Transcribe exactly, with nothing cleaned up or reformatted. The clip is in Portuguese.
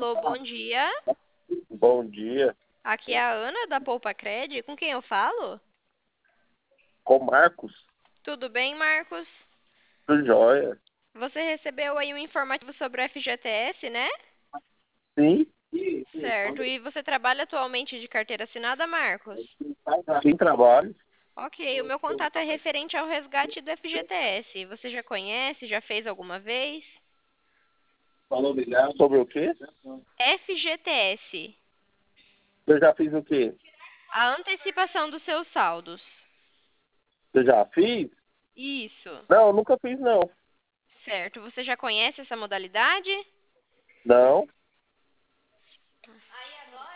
Alô, bom dia. Bom dia. Aqui é a Ana da Poupa Cred. Com quem eu falo? Com Marcos? Tudo bem, Marcos? Tudo jóia? Você recebeu aí um informativo sobre o F G T S, né? Sim? Certo. E você trabalha atualmente de carteira assinada, Marcos? Sim, trabalho. Ok, o meu contato é referente ao resgate do F G T S. Você já conhece? Já fez alguma vez? Sobre o quê? F G T S. Eu já fiz o quê? A antecipação dos seus saldos. Eu já fiz? Isso. Não, nunca fiz, não. Certo. Você já conhece essa modalidade? Não?